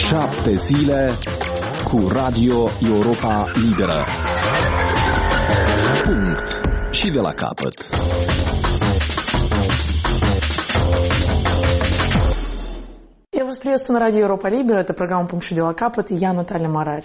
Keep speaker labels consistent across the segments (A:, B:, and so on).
A: 7 zile cu Radio Europa Liberă. Punct. Și de la capăt.
B: Я вас приветствую на радио Европа Либера. Это программа «Пункт и дела Капот» и я, Наталья Марарь.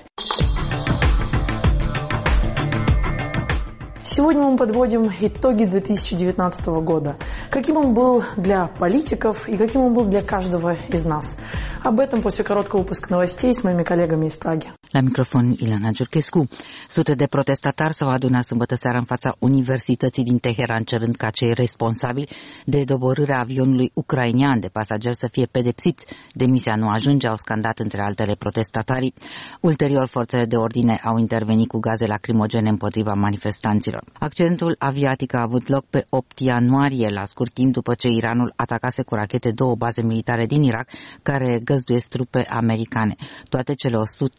B: Сегодня мы подводим итоги 2019 года. Каким он был для политиков и каким он был для каждого из нас. Об этом после короткого выпуска новостей с моими коллегами из Праги.
C: La microfon, Ileana Giurchescu. Sute de protestatari s-au adunat sâmbătă seara în fața Universității din Teheran, cerând ca cei responsabili de doborârea avionului ucrainean de pasageri să fie pedepsiți. Demisia nu ajunge, au scandat între altele protestatarii. Ulterior, forțele de ordine au intervenit cu gaze lacrimogene împotriva manifestanților. Accidentul aviatic a avut loc pe 8 ianuarie, la scurt timp după ce Iranul atacase cu rachete două baze militare din Irak, care găzduiesc trupe americane. Toate cele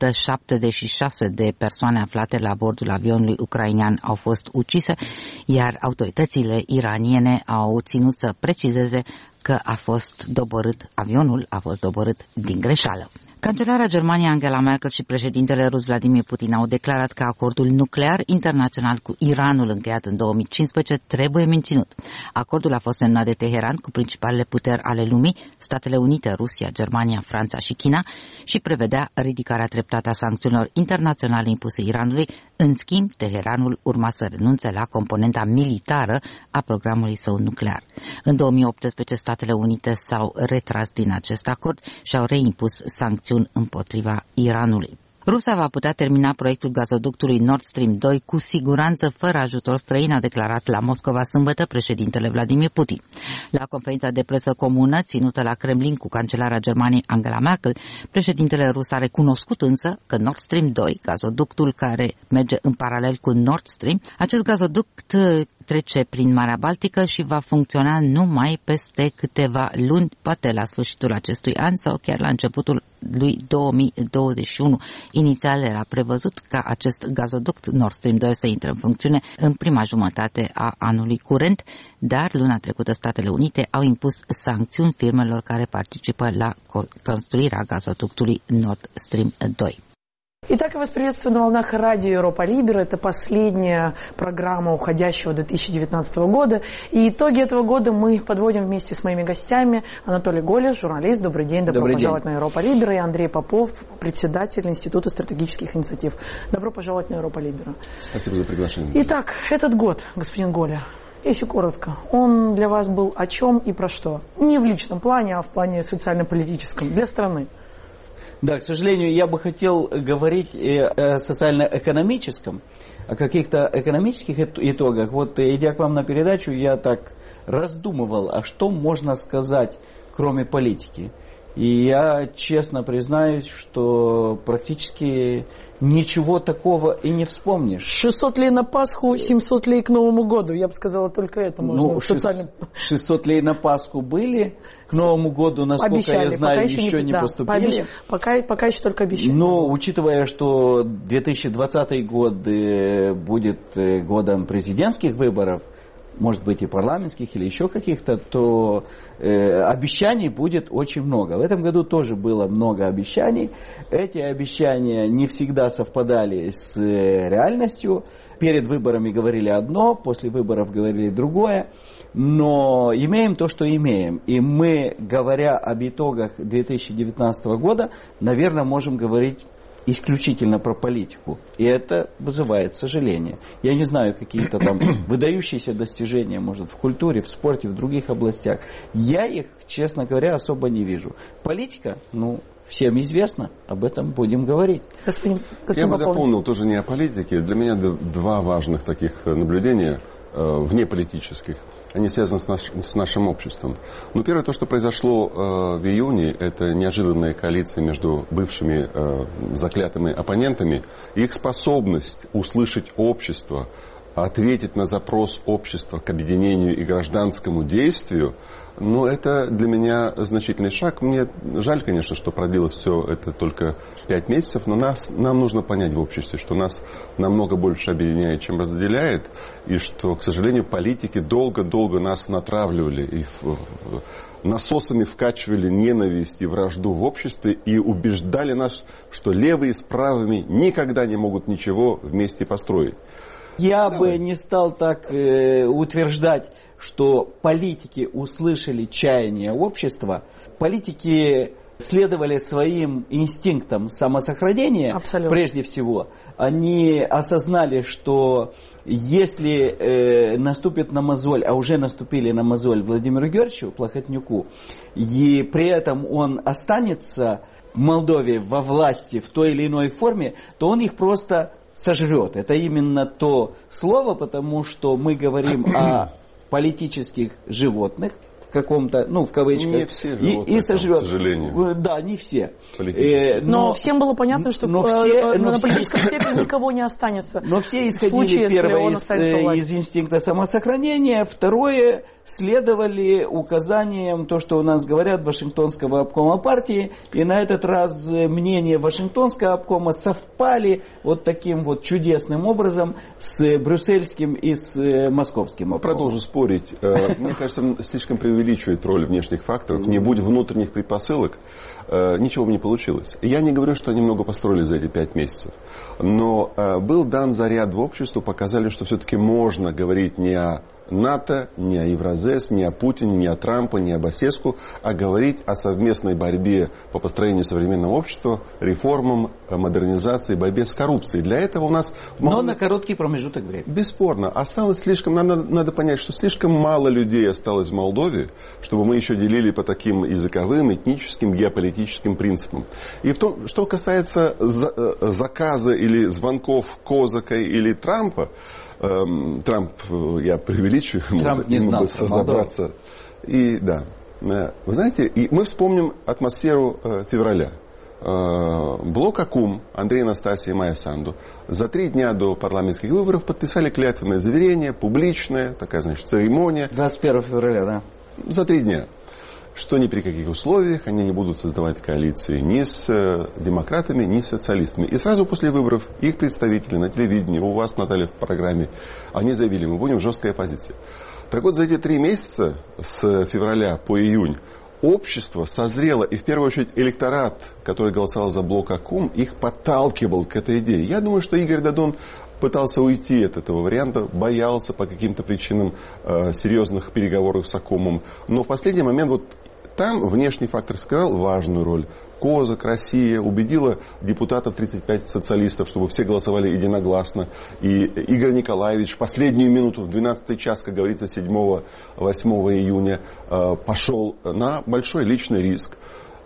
C: 176 de persoane aflate la bordul avionului ucrainean au fost ucise, iar autoritățile iraniene au ținut să precizeze că avionul a fost doborât din greșeală. Cancelarea Germaniei Angela Merkel și președintele rus Vladimir Putin au declarat că acordul nuclear internațional cu Iranul încheiat în 2015 trebuie menținut. Acordul a fost semnat de Teheran cu principalele puteri ale lumii, Statele Unite, Rusia, Germania, Franța și China, și prevedea ridicarea treptată a sancțiunilor internaționale impuse Iranului. În schimb, Teheranul urma să renunțe la componenta militară a programului său nuclear. În 2018, Statele Unite s-au retras din acest acord și au reimpus sancțiuni împotriva Iranului. Rusia va putea termina proiectul gazoductului Nord Stream 2 cu siguranță fără ajutor străin, a declarat la Moscova sâmbătă președintele Vladimir Putin. La conferința de presă comună ținută la Kremlin cu cancelarea Germaniei Angela Merkel, președintele rus a recunoscut însă că Nord Stream 2, gazoductul care merge în paralel cu Nord Stream, acest gazoduct trece prin Marea Baltică și va funcționa numai peste câteva luni, poate la sfârșitul acestui an sau chiar la începutul lui 2021. Inițial era prevăzut ca acest gazoduct Nord Stream 2 să intre în funcțiune în prima jumătate a anului curent, dar luna trecută Statele Unite au impus sancțiuni firmelor care participă la construirea gazoductului Nord Stream 2.
B: Итак, я вас приветствую на волнах радио Европа Либера. Это последняя программа уходящего 2019 года. И итоги этого года мы подводим вместе с моими гостями. Анатолий Голеш, журналист. Добрый день. Добро пожаловать на Европа Либера. И Андрей Попов, председатель Института стратегических инициатив. Добро пожаловать на Европа Либера.
D: Спасибо за приглашение.
B: Итак, этот год, господин Голя, если коротко, он для вас был о чем и про что? Не в личном плане, а в плане социально-политическом, для страны.
D: Да, к сожалению, я бы хотел говорить о социально-экономическом, о каких-то экономических итогах. Вот, идя к вам на передачу, я так раздумывал, а что можно сказать, кроме политики. И я честно признаюсь, что практически ничего такого и не вспомнишь.
B: 600 лей на Пасху, 700 лей к Новому году. Я бы сказала, только это можно.
D: 600 лей на Пасху были, к Новому году, насколько
B: обещали,
D: я знаю, еще не поступили.
B: Пока еще только обещали.
D: Но учитывая, что 2020 год будет годом президентских выборов, может быть и парламентских или еще каких-то, то обещаний будет очень много. В этом году тоже было много обещаний. Эти обещания не всегда совпадали с реальностью. Перед выборами говорили одно, после выборов говорили другое. Но имеем то, что имеем. И мы, говоря об итогах 2019 года, наверное, можем говорить исключительно про политику. И это вызывает сожаление. Я не знаю, какие-то там выдающиеся достижения, может, в культуре, в спорте, в других областях. Я их, честно говоря, особо не вижу. Политика, всем известно, об этом будем говорить.
E: Я бы дополнил тоже не о политике. Для меня два важных таких наблюдения внеполитических. Они связаны с нашим обществом. Первое, то, что произошло в июне, это неожиданная коалиция между бывшими заклятыми оппонентами. Их способность услышать общество, ответить на запрос общества к объединению и гражданскому действию, но это для меня значительный шаг. Мне жаль, конечно, что продлилось все это только 5 месяцев, но нам нужно понять в обществе, что нас намного больше объединяет, чем разделяет, и что, к сожалению, политики долго-долго нас натравливали и насосами вкачивали ненависть и вражду в обществе и убеждали нас, что левые с правыми никогда не могут ничего вместе построить.
D: Я бы не стал так утверждать, что политики услышали чаяние общества. Политики следовали своим инстинктам самосохранения.
B: Абсолютно.
D: Прежде всего. Они осознали, что если наступит на мозоль, а уже наступили на мозоль Владимиру Георгиевичу Плохотнюку, и при этом он останется в Молдове во власти в той или иной форме, то он их просто сожрет. Это именно то слово, потому что мы говорим о политических животных, в каком-то, в кавычках.
E: Не все животные,
D: и сожрет.
E: К сожалению.
D: Да, не все.
B: Но всем было понятно, что на политическом спектре никого не останется.
D: Но все исходили, первое, из инстинкта самосохранения, второе, следовали указаниям, то, что у нас говорят, Вашингтонского обкома партии, и на этот раз мнения Вашингтонского обкома совпали вот таким вот чудесным образом с брюссельским и с московским обкомом.
E: Продолжу спорить. Мне кажется, слишком преувеличивает роль внешних факторов. Не будь внутренних предпосылок, ничего бы не получилось. Я не говорю, что они много построили за эти 5 месяцев. Но был дан заряд в обществу, показали, что все-таки можно говорить не о НАТО, не о Евразес, не о Путине, не о Трампе, не о Басеску, а говорить о совместной борьбе по построению современного общества, реформам, модернизации, борьбе с коррупцией. Для этого у нас...
D: Но на короткий промежуток времени.
E: Бесспорно. Осталось слишком... Надо понять, что слишком мало людей осталось в Молдове, чтобы мы еще делили по таким языковым, этническим, геополитическим принципам. И в том, что касается заказа или звонков Козака или Трампа, Трамп, я преувеличиваю,
D: Трамп не знал
E: разобраться. И да, вы знаете, и мы вспомним атмосферу февраля. Блок Акум, Андрей Анастасия и Майя Санду за 3 дня до парламентских выборов подписали клятвенное заверение, публичное, такая, значит, церемония.
D: 21 февраля, да.
E: За 3 дня. Что ни при каких условиях они не будут создавать коалиции ни с демократами, ни с социалистами. И сразу после выборов их представители на телевидении, у вас, Наталья, в программе, они заявили, мы будем в жесткой оппозиции. Так вот, за эти 3 месяца, с февраля по июнь, общество созрело, и в первую очередь электорат, который голосовал за блок Акум, их подталкивал к этой идее. Я думаю, что Игорь Додон пытался уйти от этого варианта, боялся по каким-то причинам серьезных переговоров с Акумом. Но в последний момент вот там внешний фактор сыграл важную роль. Козак, Россия убедила депутатов 35 социалистов, чтобы все голосовали единогласно. И Игорь Николаевич в последнюю минуту, в 12-й час, как говорится, 7-8 июня, пошел на большой личный риск.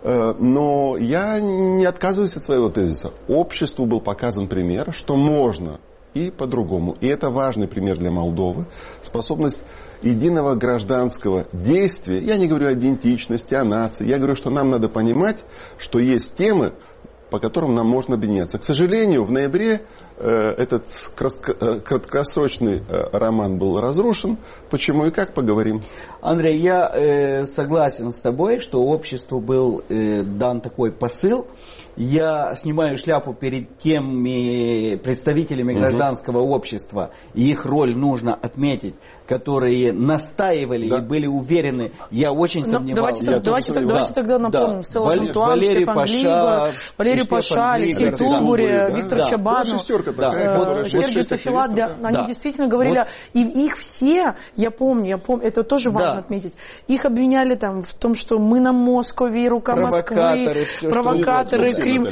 E: Но я не отказываюсь от своего тезиса. Обществу был показан пример, что можно и по-другому. И это важный пример для Молдовы. Способность единого гражданского действия. Я не говорю о идентичности, о нации. Я говорю, что нам надо понимать, что есть темы, по которым нам можно объединяться. К сожалению, в ноябре этот краткосрочный роман был разрушен. Почему и как, поговорим.
D: Андрей, я согласен с тобой, что обществу был дан такой посыл. Я снимаю шляпу перед теми представителями гражданского общества, и их роль нужно отметить, которые настаивали и были уверены. Я очень сомневался.
B: Давайте тогда напомним. Стелла Жантуан, Штефан Глибер, Валерий Паша, Алексей Тулбури, Виктор Чабанов, Сергей Тофилат. Они действительно говорили, и их все, я помню, это тоже важно отметить, их обвиняли там в том, что мы на Москове, рука Москвы, провокаторы, Крым.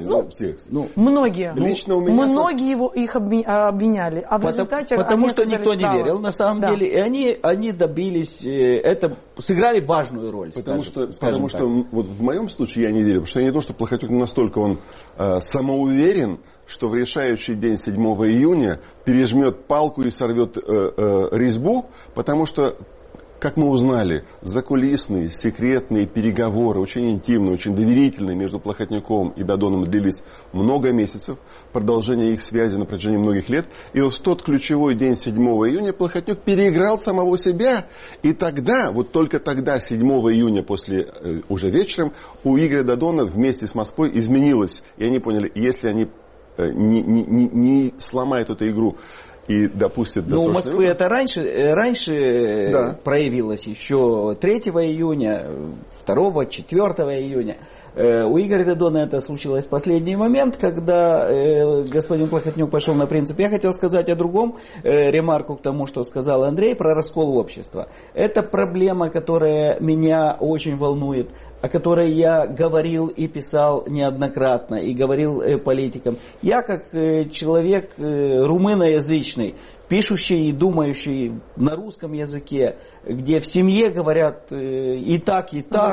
B: Многие. Многие их обвиняли. А в результате
D: потому что никто не верил, на самом деле. И они добились, сыграли важную роль.
E: Потому что вот в моем случае я не верю. Потому что я не то, что Плохотнюк настолько он самоуверен, что в решающий день 7 июня пережмет палку и сорвет резьбу, потому что как мы узнали, закулисные, секретные переговоры, очень интимные, очень доверительные между Плохотнюковым и Додоном длились много месяцев, продолжение их связи на протяжении многих лет. И вот в тот ключевой день 7 июня Плохотнюк переиграл самого себя. И тогда, вот только тогда, 7 июня, уже вечером, у Игоря Додона вместе с Москвой изменилось. И они поняли, если они не сломают эту игру и допустят
D: досрочный выбор. У Москвы это раньше проявилось, еще 3 июня, 2, 4 июня. У Игоря Додона это случилось в последний момент, когда господин Плохотнюк пошел на принцип. Я хотел сказать о другом, ремарку к тому, что сказал Андрей, про раскол общества. Это проблема, которая меня очень волнует, о которой я говорил и писал неоднократно, и говорил политикам. Я, как человек румыноязычный, пишущий и думающий на русском языке, где в семье говорят и так,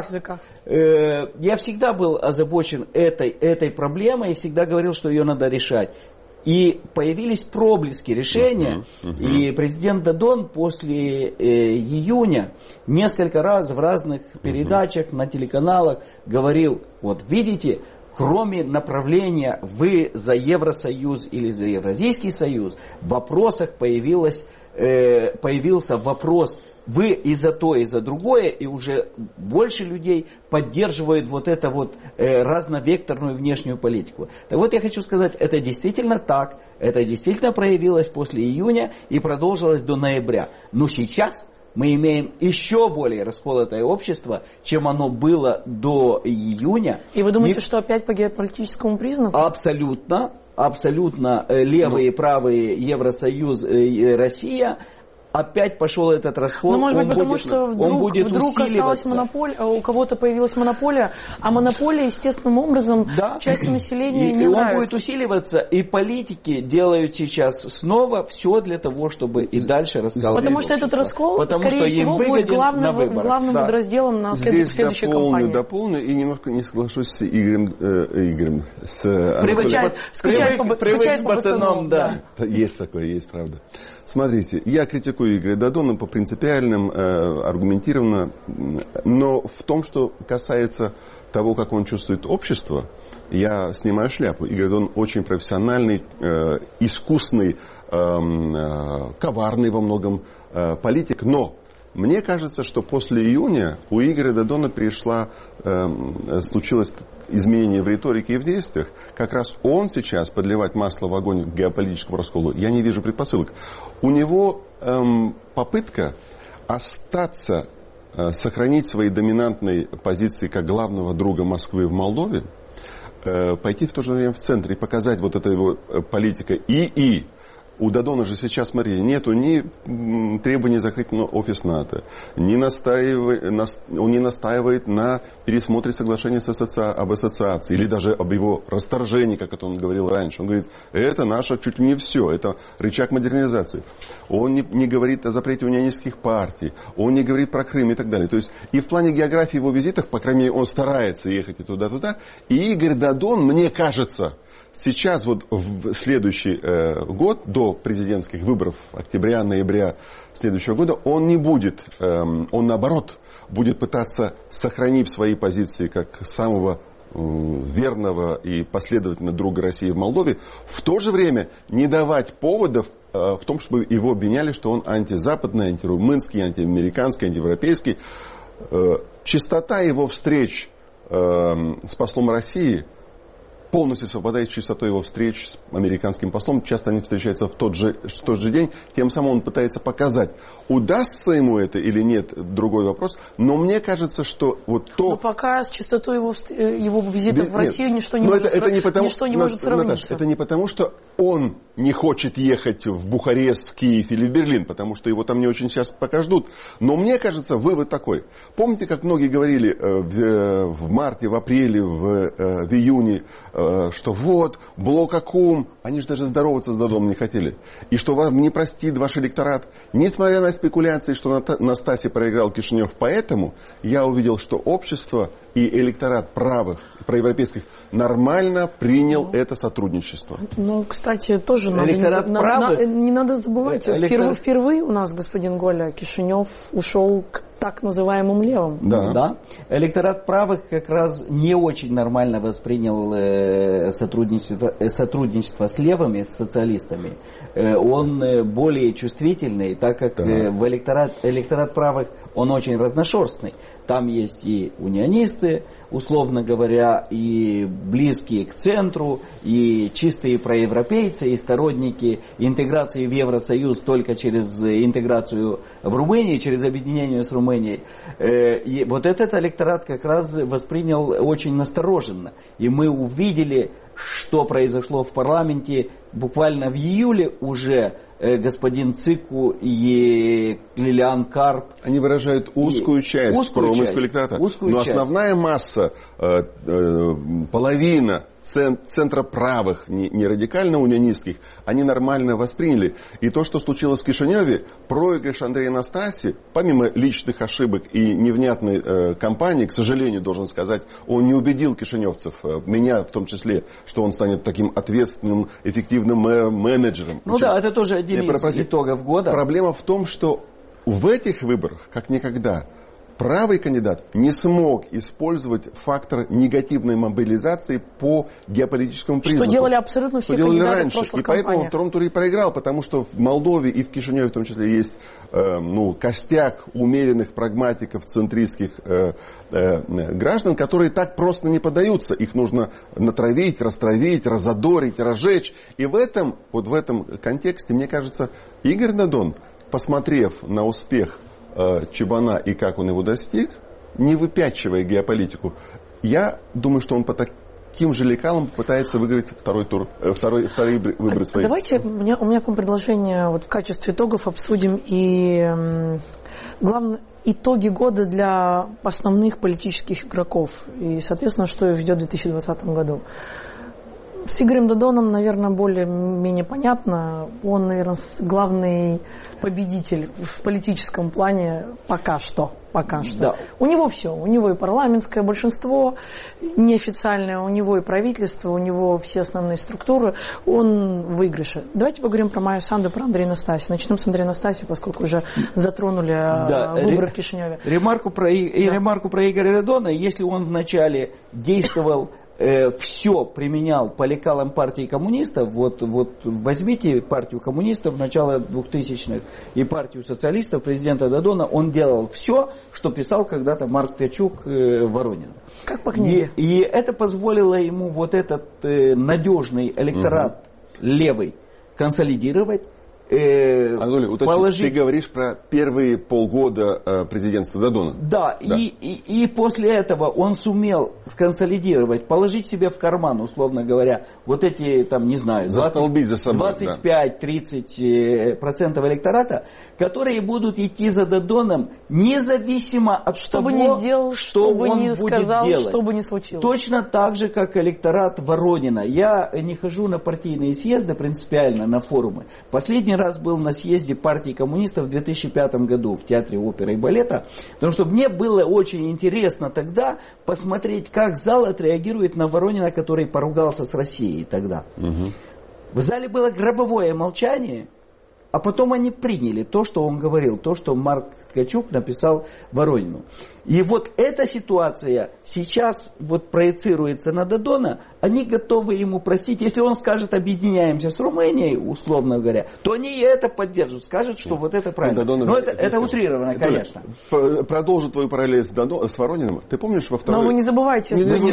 D: я всегда был озабочен этой проблемой и всегда говорил, что ее надо решать. И появились проблески решения, и президент Додон после июня несколько раз в разных передачах на телеканалах говорил, вот видите, кроме направления «вы за Евросоюз» или за Евразийский союз, в вопросах появился вопрос «вы и за то, и за другое», и уже больше людей поддерживают вот эту вот разновекторную внешнюю политику. Так вот, я хочу сказать, это действительно так, это действительно проявилось после июня и продолжилось до ноября. Но сейчас мы имеем еще более расколотое общество, чем оно было до июня.
B: И вы думаете, что опять по геополитическому признаку?
D: Абсолютно левые и правые Евросоюз и Россия. Опять пошел этот расход.
B: Ну, может быть, потому что вдруг осталась монополия, у кого-то появилась монополия, а монополия естественным образом части населения не нравится.
D: Он будет усиливаться, и политики делают сейчас снова все для того, чтобы и дальше расколоть.
B: Потому что этот раскол, скорее всего, будет главным подразделом на следующей кампании.
E: Дополню и немножко не соглашусь с Игорем.
D: Привык с пацаном, да.
E: Есть такое, есть, правда. Смотрите, я критикую Игоря Додона по принципиальным, аргументированно, но в том, что касается того, как он чувствует общество, я снимаю шляпу. Игорь Додон очень профессиональный, искусный, коварный во многом политик, но мне кажется, что после июня у Игоря Додона случилось изменение в риторике и в действиях. Как раз он сейчас подливать масло в огонь к геополитическому расколу. Я не вижу предпосылок. У него попытка остаться, сохранить свои доминантные позиции как главного друга Москвы в Молдове, пойти в то же время в центр и показать вот эта его политика и у Додона же сейчас, смотри, нету ни требований закрыть офис НАТО, он не настаивает на пересмотре соглашения об ассоциации или даже об его расторжении, как это он говорил раньше. Он говорит, это наше чуть ли не все, это рычаг модернизации. Он не говорит о запрете унионистских партий, он не говорит про Крым и так далее. То есть и в плане географии его визитов, по крайней мере, он старается ехать и туда-туда. И Игорь Додон, мне кажется, сейчас вот в следующий год, до президентских выборов октября-ноября следующего года, он не будет, он наоборот будет пытаться, сохранив свои позиции как самого верного и последовательного друга России в Молдове, в то же время не давать поводов в том, чтобы его обвиняли, что он антизападный, антирумынский, антиамериканский, антиевропейский. Частота его встреч с послом России полностью совпадает с частотой его встреч с американским послом. Часто они встречаются в тот же день. Тем самым он пытается показать, удастся ему это или нет, другой вопрос. Но мне кажется, что вот то...
B: Но пока с частотой его визитов в Россию ничто не может сравниться.
E: Это не потому, что он не хочет ехать в Бухарест, в Киев или в Берлин, потому что его там не очень сейчас пока ждут. Но мне кажется, вывод такой. Помните, как многие говорили в марте, в апреле, в июне, что вот, блок Аккум, они же даже здороваться с Додоном не хотели. И что вам не простит ваш электорат. Несмотря на спекуляции, что Настасья проиграл Кишинев, поэтому я увидел, что общество и электорат правых, проевропейских, нормально принял это сотрудничество.
B: Ну, кстати, тоже не надо забывать. Впервые у нас, господин Голя, Кишинев ушел к так называемым левым.
D: Да. Электорат правых как раз не очень нормально воспринял сотрудничество с левыми, с социалистами. Он более чувствительный, так как в электорат правых он очень разношерстный. Там есть и унионисты, условно говоря, и близкие к центру, и чистые проевропейцы, и сторонники интеграции в Евросоюз только через интеграцию в Румынии, через объединение с Румынией. И вот этот электорат как раз воспринял очень настороженно. И мы увидели, что произошло в парламенте буквально в июле уже. Господин Цику и Лилиан Карп.
E: Они выражают узкую часть промысла электората. Но основная масса, половина центра правых, не радикально унионистских, они нормально восприняли. И то, что случилось в Кишиневе, проигрыш Андрея Настаси, помимо личных ошибок и невнятной кампании, к сожалению, должен сказать, он не убедил кишиневцев, меня в том числе, что он станет таким ответственным, эффективным менеджером.
D: Ну да, это тоже один из итогов года.
E: Проблема в том, что в этих выборах, как никогда, правый кандидат не смог использовать фактор негативной мобилизации по геополитическому признаку.
B: Что делали абсолютно все кандидаты раньше. В прошлых
E: и поэтому во втором туре проиграл, потому что в Молдове и в Кишиневе в том числе есть костяк умеренных прагматиков, центристских граждан, которые так просто не поддаются. Их нужно натравить, растравить, разодорить, разжечь. И в этом контексте, мне кажется, Игорь Додон, посмотрев на успех Чебана и как он его достиг, не выпячивая геополитику, я думаю, что он по таким же лекалам пытается выиграть второй выборы свои.
B: Давайте, у меня к вам предложение в качестве итогов обсудим и итоги года для основных политических игроков. И, соответственно, что их ждет в 2020 году. С Игорем Додоном, наверное, более-менее понятно. Он, наверное, главный победитель в политическом плане пока что. Да. У него все. У него и парламентское большинство неофициальное, у него и правительство, у него все основные структуры. Он в выигрыше. Давайте поговорим про Майю Санду, про Андрея Настасью. Начнем с Андрея Настасью, поскольку уже затронули выборы в Кишиневе.
D: Ремарку про Игоря Додона. Если он вначале действовал все применял по лекалам партии коммунистов, вот возьмите партию коммунистов начала 2000-х и партию социалистов президента Додона, он делал все, что писал когда-то Марк Ткачук Воронину.
B: Как по книге.
D: И это позволило ему вот этот надежный электорат левый консолидировать.
E: Анатолий, уточни, ты говоришь про первые полгода президентства Додона.
D: Да. И после этого он сумел сконсолидировать, положить себе в карман, условно говоря, вот эти, 25-30% электората, которые будут идти за Додоном, независимо от того, что он будет делать.
B: Что бы ни случилось.
D: Точно так же, как электорат Воронина. Я не хожу на партийные съезды принципиально, на форумы. Последний раз был на съезде партии коммунистов в 2005 году в Театре оперы и балета, потому что мне было очень интересно тогда посмотреть, как зал отреагирует на Воронина, который поругался с Россией тогда. В зале было гробовое молчание, а потом они приняли то, что он говорил, то, что Марк Ткачук написал Воронину. И вот эта ситуация сейчас проецируется на Додона, они готовы ему простить. Если он скажет, объединяемся с Румынией, условно говоря, то они это поддержат, скажут, что вот это правильно. Но это утрировано, конечно.
E: Продолжу твою параллель с Ворониным. Ты помнишь во второй...
B: Но вы не забывайте.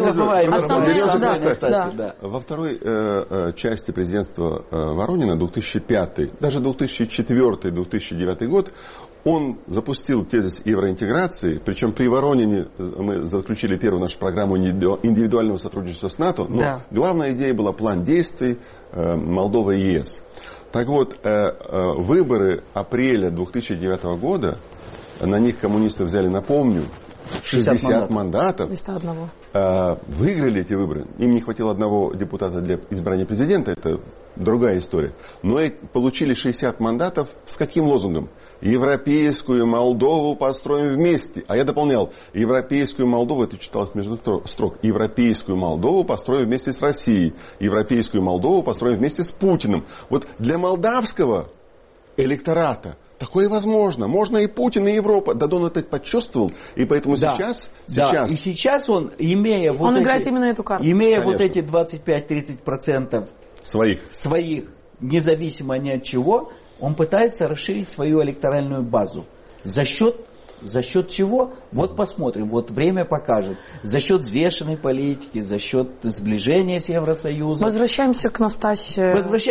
E: Во второй части президентства Воронина, 2005, даже 2004-2009 год, он запустил тезис евроинтеграции, причем при Воронине мы заключили первую нашу программу индивидуального сотрудничества с НАТО, но главная идея была план действий Молдовы и ЕС. Так вот, выборы апреля 2009 года, на них коммунисты взяли, напомню, 60 мандатов.
B: 201.
E: Выиграли эти выборы. Им не хватило одного депутата для избрания президента. Это другая история. Но получили 60 мандатов с каким лозунгом? Европейскую Молдову построим вместе. А я дополнял, европейскую Молдову, это читалось между строк, европейскую Молдову построим вместе с Россией. Европейскую Молдову построим вместе с Путиным. Вот для молдавского электората такое возможно. Можно и Путин, и Европа. Додон это почувствовал. И поэтому сейчас...
D: Да. И сейчас он, имея вот
B: он играет именно эту карту.
D: Имея вот эти 25-30%
E: своих,
D: независимо ни от чего, он пытается расширить свою электоральную базу. За счет чего? Вот посмотрим, вот время покажет. За счет взвешенной политики, за счет сближения с Евросоюзом.
B: Возвращаемся к Настасье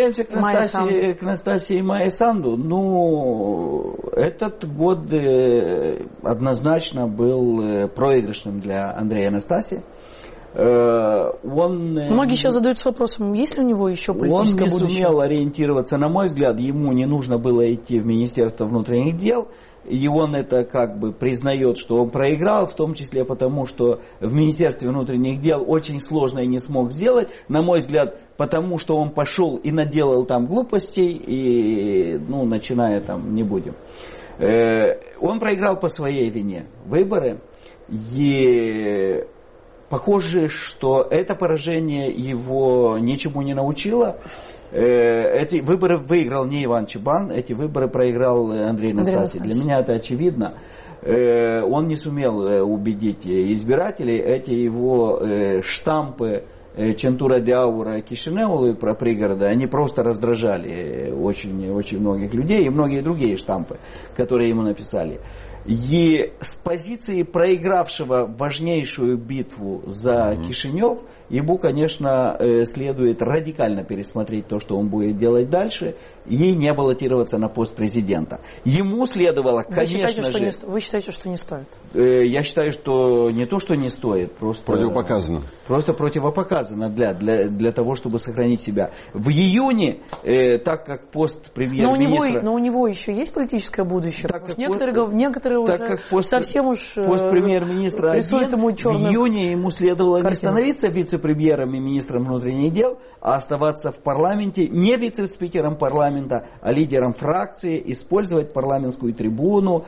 D: и Майе Санду. Ну, этот год однозначно был проигрышным для Андрея Настасьи.
B: Многие сейчас задаются вопросом, есть ли у него еще политическое будущее?
D: Он не сумел ориентироваться. На мой взгляд, ему не нужно было идти в Министерство внутренних дел. И он это как бы признает, что он проиграл, в том числе потому, что в Министерстве внутренних дел очень сложно и не смог сделать. На мой взгляд, потому что он пошел и наделал там глупостей, и, начиная там, не будем. Он проиграл по своей вине выборы. И похоже, что это поражение его ничему не научило. Эти выборы выиграл не Иван Чебан, эти выборы проиграл Андрей Настасьев. Для меня это очевидно. Он не сумел убедить избирателей. Эти его штампы Чентура Диаура Кишинеулы про пригороды, они просто раздражали очень, очень многих людей и многие другие штампы, которые ему написали. И с позиции проигравшего важнейшую битву за Кишинев, ему, конечно, следует радикально пересмотреть то, что он будет делать дальше, и не баллотироваться на пост президента. Ему следовало, конечно же...
B: Вы считаете, что не стоит?
D: Я считаю, что не то, что не стоит, просто...
E: Противопоказано.
D: Просто противопоказано для того, чтобы сохранить себя. В июне, так как пост премьер-министра...
B: Но у него еще есть политическое будущее? Некоторые уже совсем уж
D: пост премьер-министра
B: рисуют ему черную...
D: В июне ему следовало не становиться вице-премьером и министром внутренних дел, а оставаться в парламенте, не вице-спикером парламента, а лидером фракции, использовать парламентскую трибуну,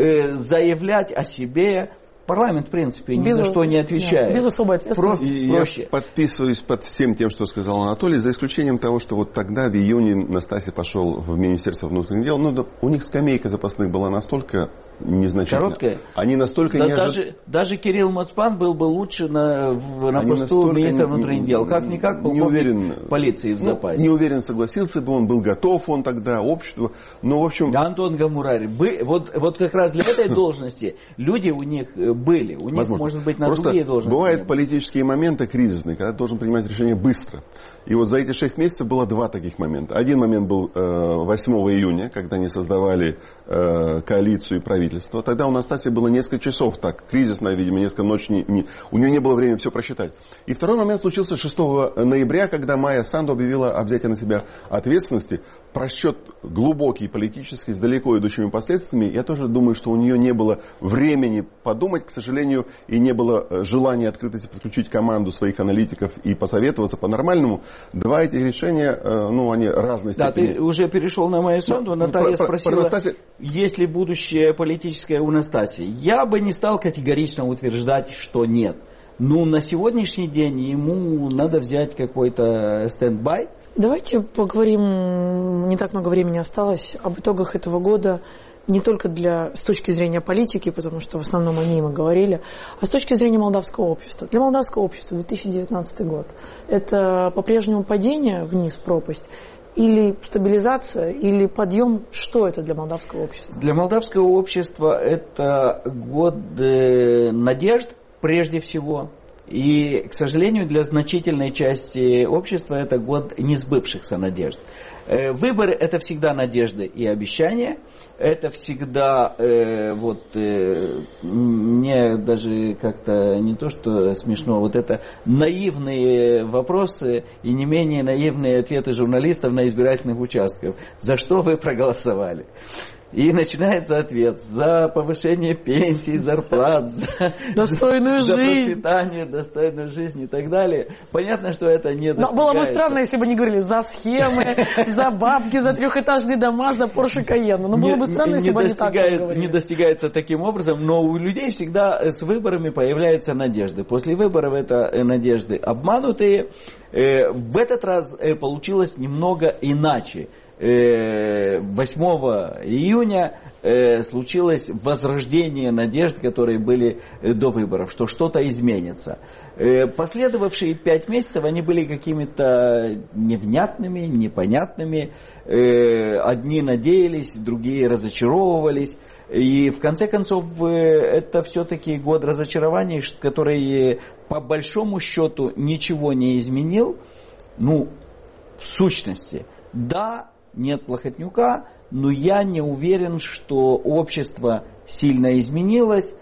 D: заявлять о себе. Парламент, в принципе, ни за что не отвечает.
B: Без особой ответственности.
E: Я подписываюсь под всем тем, что сказал Анатолий, за исключением того, что вот тогда, в июне, Настасьев пошел в Министерство внутренних дел. У них скамейка запасных была настолько незначительная.
D: Короткая?
E: Они настолько
D: даже Кирилл Моцпан был бы лучше на посту министра внутренних дел. Как-никак полковник полиции в запасе.
E: Не уверен, согласился бы он, был готов он тогда, обществу. Но, в общем...
D: Антон Гамурари. Вот как раз для этой должности люди у них были. У них,
E: возможно,
D: может быть, на
E: просто
D: другие должности.
E: Бывают политические моменты кризисные, когда ты должен принимать решения быстро. И вот за эти 6 месяцев было 2 таких момента. Один момент был 8 июня, когда они создавали коалицию и правительство. Тогда у Настасьи было несколько часов, так, кризисное, видимо, несколько ночей. У нее не было времени все просчитать. И второй момент случился 6 ноября, когда Майя Санду объявила о взятии на себя ответственности. Просчет глубокий, политический, с далеко идущими последствиями. Я тоже думаю, что у нее не было времени подумать, к сожалению, и не было желания открытости подключить команду своих аналитиков и посоветоваться по-нормальному. 2 этих решения, они разные степени.
D: Да, ты уже перешел на Майю Санду. Наталья спросила, есть ли будущее политическое у Настасьи. Я бы не стал категорично утверждать, что нет. На сегодняшний день ему надо взять какой-то стендбай.
B: Давайте поговорим, не так много времени осталось, об итогах этого года. Не только с точки зрения политики, потому что в основном о ней мы говорили, а с точки зрения молдавского общества. Для молдавского общества 2019 год – это по-прежнему падение вниз в пропасть, или стабилизация, или подъем? Что это для молдавского общества?
D: Для молдавского общества это год надежд, прежде всего. И, к сожалению, для значительной части общества это год несбывшихся надежд. Выборы – это всегда надежды и обещания. Это всегда, мне даже как-то не то, что смешно, это наивные вопросы и не менее наивные ответы журналистов на избирательных участках. За что вы проголосовали? И начинается ответ за повышение пенсий, зарплат, за
B: достойную жизнь,
D: процветание, достойную жизнь и так далее. Понятно, что это не достигается.
B: Но было бы странно, если бы они говорили за схемы, за бабки, за трехэтажные дома, за Porsche Cayenne. Но было бы странно, если бы они так говорили.
D: Не достигается таким образом, но у людей всегда с выборами появляются надежды. После выборов это надежды обманутые. В этот раз получилось немного иначе. 8 июня случилось возрождение надежд, которые были до выборов, что что-то изменится. Последовавшие 5 месяцев, они были какими-то невнятными, непонятными. Одни надеялись, другие разочаровывались. И в конце концов, это все-таки год разочарований, который по большому счету ничего не изменил. В сущности, да, нет Плохотнюка, но я не уверен, что общество сильно изменилось.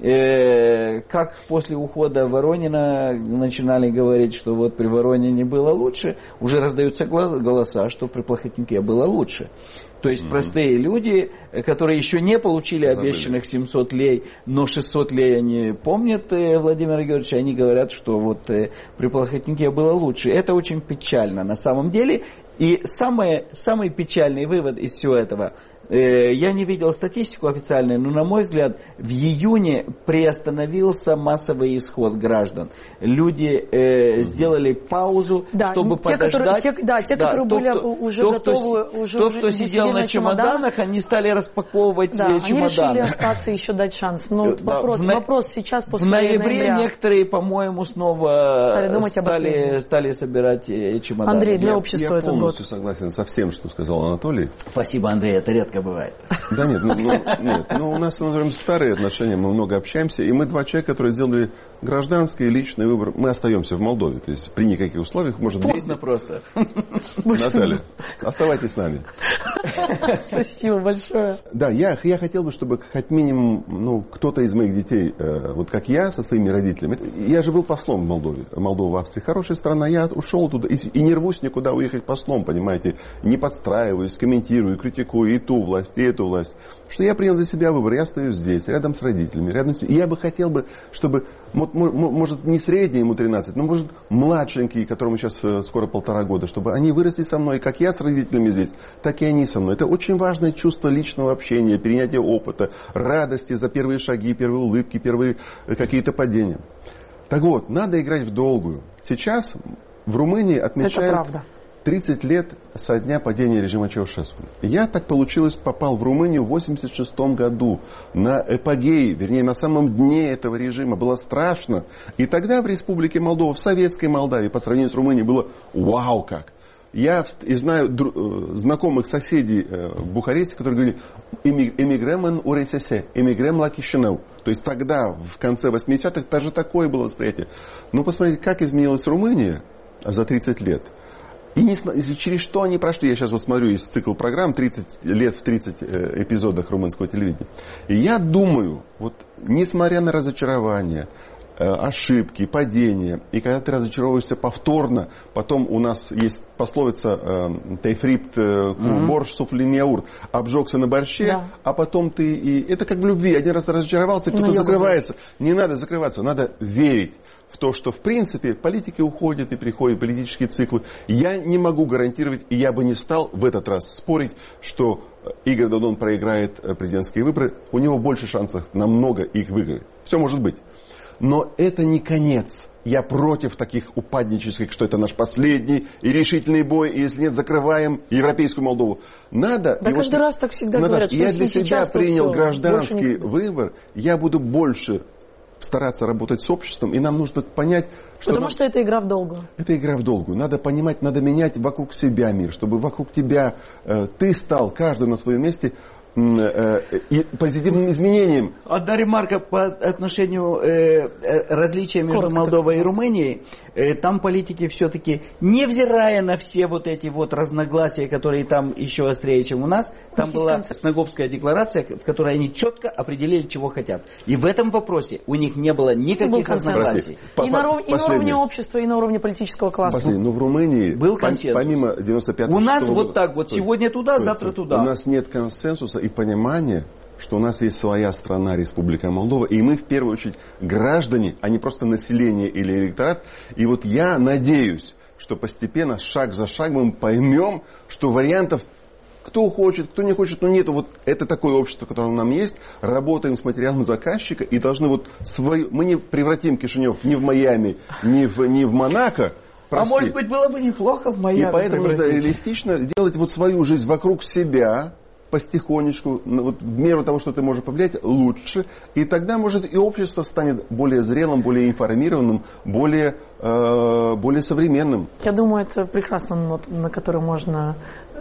D: Как после ухода Воронина начинали говорить, что вот при Воронине было лучше, уже раздаются голоса, что при Плохотнюке было лучше. То есть простые люди, которые еще не получили обещанных 700 лей, но 600 лей они помнят Владимира Георгиевича, они говорят, что вот при Плохотнюке было лучше. Это очень печально на самом деле. И самый печальный вывод из всего этого, я не видел статистику официальную, но, на мой взгляд, в июне приостановился массовый исход граждан. Люди сделали паузу, чтобы подождать.
B: Те, которые были уже готовы,
D: кто сидел на чемоданах, они стали распаковывать чемоданы.
B: Они решили остаться, еще дать шанс. Вопрос сейчас после ноября.
D: В ноябре некоторые, по-моему, снова стали собирать чемоданы.
B: Андрей, для общества этот год.
E: Я полностью согласен со всем, что сказал Анатолий.
D: Спасибо, Андрей, это редко бывает.
E: Да нет, у нас, назовем, старые отношения, мы много общаемся, и мы 2 человека, которые сделали гражданский и личный выбор. Мы остаемся в Молдове, то есть при никаких условиях, может быть...
D: Поздно просто.
E: Наталья, оставайтесь с нами.
B: Спасибо большое.
E: Да, я хотел бы, чтобы хоть минимум, кто-то из моих детей, вот как я со своими родителями, я же был послом в Молдове. Молдова, в Австрии хорошая страна, я ушел туда и не рвусь никуда уехать послом, понимаете, не подстраиваюсь, комментирую, критикую и ту власть, и эту власть. Что я принял для себя выбор, я остаюсь здесь, рядом с родителями, и я бы хотел бы, чтобы, может, не средний ему 13, но, может, младшенький, которому сейчас скоро 1,5 года, чтобы они выросли со мной, как я с родителями здесь, так и они со мной. Это очень важное чувство личного общения, перенятия опыта, радости за первые шаги, первые улыбки, первые какие-то падения. Так вот, надо играть в долгую. Сейчас в Румынии отмечают 30 лет со дня падения режима Чаушеску. Я, так получилось, попал в Румынию в 1986 году на эпогей, вернее, на самом дне этого режима. Было страшно. И тогда в Республике Молдова, в советской Молдавии, по сравнению с Румынией, было вау как. Я знаю знакомых соседей в Бухаресте, которые говорили «эмигрем эн УРСС», «эмигрем ла Кишинев». То есть тогда, в конце 80-х, даже такое было восприятие. Но посмотрите, как изменилась Румыния за 30 лет. И через что они прошли. Я сейчас вот смотрю из цикла программ 30 лет в 30 эпизодах румынского телевидения. И я думаю, вот несмотря на разочарование, ошибки, падения, и когда ты разочаровываешься повторно, потом у нас есть пословица «тайфрипт борщ суфлинеур», обжегся на борще, да. А потом ты... И это как в любви. Один раз разочаровался, кто-то закрывается. Не надо закрываться, надо верить в то, что в принципе политики уходят и приходят политические циклы. Я не могу гарантировать, и я бы не стал в этот раз спорить, что Игорь Додон проиграет президентские выборы. У него больше шансов намного их выиграть. Все может быть. Но это не конец. Я против таких упаднических, что это наш последний и решительный бой, и если нет, закрываем европейскую Молдову. Надо...
B: Да каждый раз так всегда говорят, что
E: я для себя принял гражданский
B: не...
E: выбор, я буду больше стараться работать с обществом, и нам нужно понять, что...
B: Потому что это игра в долгую.
E: Это игра в долгую. Надо понимать, надо менять вокруг себя мир, чтобы вокруг тебя ты стал, каждый на своем месте, и позитивным изменением.
D: Одна ремарка по отношению различия между Молдовой и Румынией. Там политики все-таки, невзирая на все вот эти вот разногласия, которые там еще острее, чем у нас, там была Снеговская декларация, в которой они четко определили, чего хотят. И в этом вопросе у них не было никаких разногласий.
B: И на уровне общества, и на уровне политического класса.
E: Но в Румынии,
D: был консенсус.
E: Помимо 95-го...
D: У нас вот так вот, сегодня туда, завтра туда.
E: У нас нет консенсуса, и и понимание, что у нас есть своя страна, Республика Молдова, и мы в первую очередь граждане, а не просто население или электорат. И вот я надеюсь, что постепенно, шаг за шагом мы поймем, что вариантов кто хочет, кто не хочет, но нету. Вот это такое общество, которое у нас есть. Работаем с материалом заказчика и должны вот свою... Мы не превратим Кишинев ни в Майами, ни в Монако.
D: Прости. А может быть, было бы неплохо в Майами.
E: И поэтому нужно реалистично делать вот свою жизнь вокруг себя, потихонечку, вот в меру того, что ты можешь повлиять, лучше. И тогда, может, и общество станет более зрелым, более информированным, более современным.
B: Я думаю, это прекрасная нота, на которой можно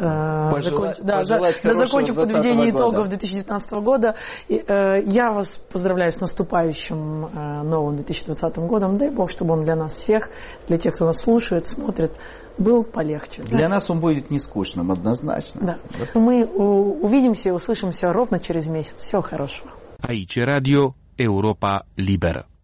D: закончить
B: подведение итогов 2019 года. Я вас поздравляю с наступающим новым 2020 годом. Дай Бог, чтобы он для нас всех, для тех, кто нас слушает, смотрит, был полегче.
D: Для нас он будет не скучным, однозначно.
B: Да. Мы увидимся и услышимся ровно через месяц. Всего хорошего.
A: Aici Radio Europa Liberă.